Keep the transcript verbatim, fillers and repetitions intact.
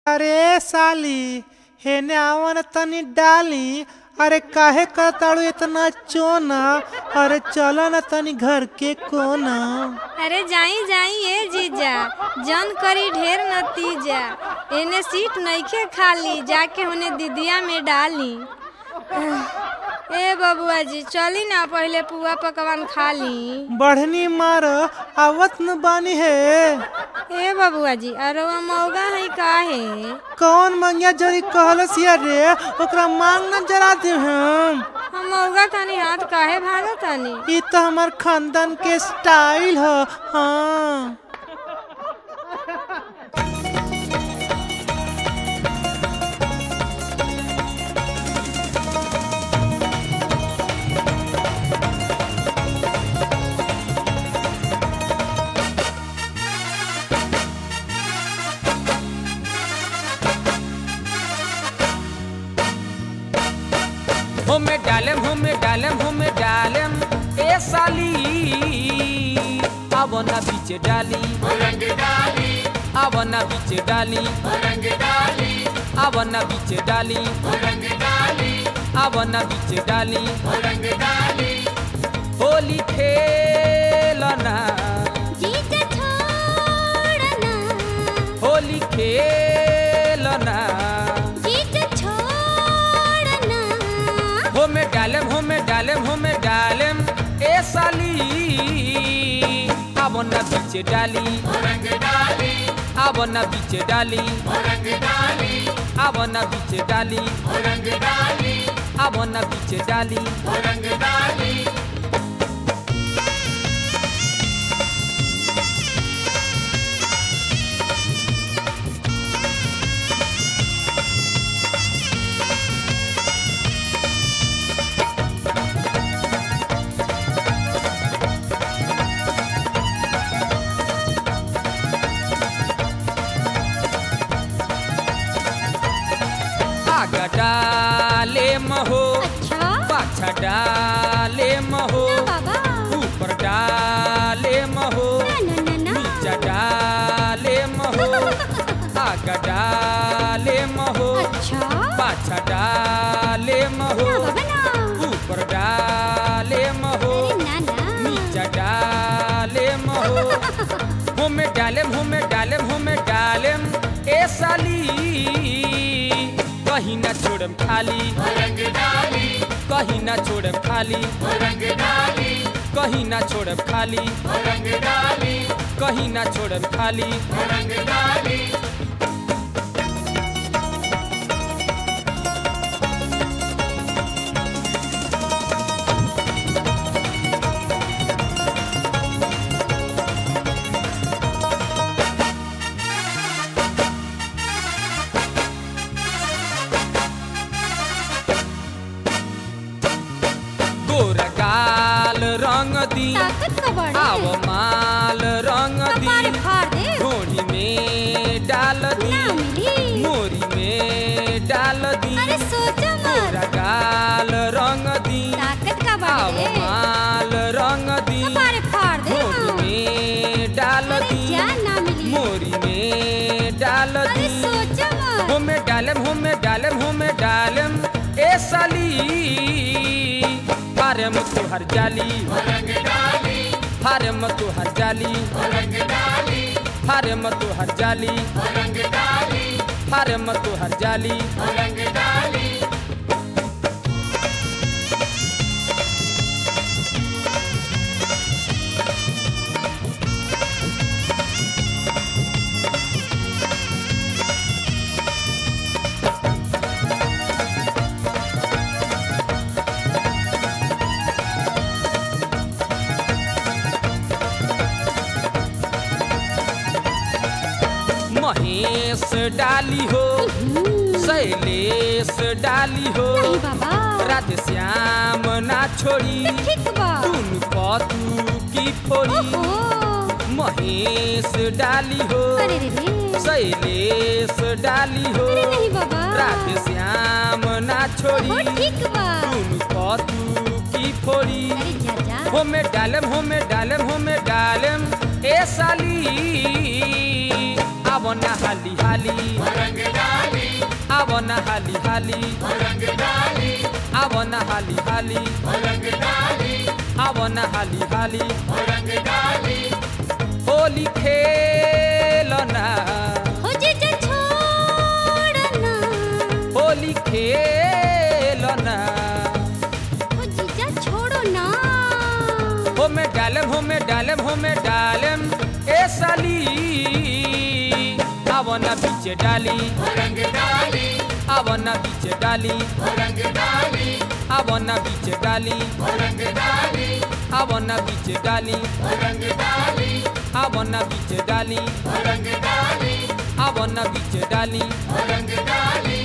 अरे साली हेने आवन तनी डाली। अरे काहे करताड़ू इतना चोना। अरे चलो न तनी घर के कोना। अरे जाई जाई ए जीजा जन करी ढेर नतीजा। एने सीट नइखे खाली जाके होने दीदिया में डाली। ए बबुआ जी चली ना पहले पुआ पकवान खाली। बढ़नी मार आवत न बानी है। ए बबुआ जी अरे वो मौगा है काहे? कौन मंगिया जरी कहलस या रे ओकरा मांग न जरा दे हम। हम मौगा तानी हाथ काहे भागा तानी? ई तो हमार खानदान के स्टाइल है। हाँ होमे डालम होमे डालम होमे डालम ए साली अब ना बीच डाली रंग डाली अब ना बीच डाली रंग डाली अब ना बीच डाली रंग डाली अब ना बीच डाली रंग डाली होली खेलना जीजा छोड़ना होली खेलना होमे डालम होमे डालम होमे डालम ए साली अब ना बीच डाली रंग डाली अब ना बीच डाली रंग डाली अब ना बीच डाली रंग डाली अब ना बीच डाली रंग डाली आगा डाले महो अच्छा पाछा डाले महो बाबा ऊपर डाले महो ना ना ना नीचा डाले महो आगा डाले महो अच्छा पाछा डाले महो ना बाबा ना ऊपर डाले महो ना ना नीचा डाले महो होमे डालेम होमे डालेम होमे डालेम ए साली कहीं ना छोड़म खाली रंग डाली कहीं ना छोड़म खाली रंग डाली कहीं ना छोड़म खाली रंग डाली कहीं ना छोड़म खाली रंग डाली गोरा गाल रंग दी ताकत का बड़े आव माल रंग दी कपारे फाड़ दे घोड़ी में डाल दी ना मिली मोरी में डाल दी अरे सोचो मत गोरा गाल रंग दी ताकत का आव बड़े माल रंग दी कपारे फाड़ दे घोड़ी हाँ। में डाल अरे दी जान ना मिली मोरी में डाल अरे दी सोचो मत होमे डालम होमे डालम होमे डालम ए साली फारम तुहर जाली रंग डाली फारम तुहर जाली रंग डाली फारम तुहर जाली रंग डाली फारम तुहर जाली रंग डाली महेश डाली हो शैलेश डाली हो नहीं बाबा राधेश्याम ना छोड़ी ठीक बा तुम पतू की फोड़ी ओहो महेश डाली हो अरे रे रे शैलेश डाली हो अरे नहीं बाबा राधेश्याम ना छोड़ी ओहो ठीक बा तुम पतू की फोड़ी अरे जा जा होमे डालम होमे डालम होमे डालम ए साली आवना हाली हाली हाली आवना हाली हाली आवना हाली हाली होली खेलना हो जीजा छोड़ना होली खेलना हो जीजा छोड़ो ना हो में डालम हो में डालम हो में डालम ए साली आवना बीच डाली आवना बीच डाली आवना बीच डाली आवना बीच डाली आवना बीच डाली आवना बीच डाली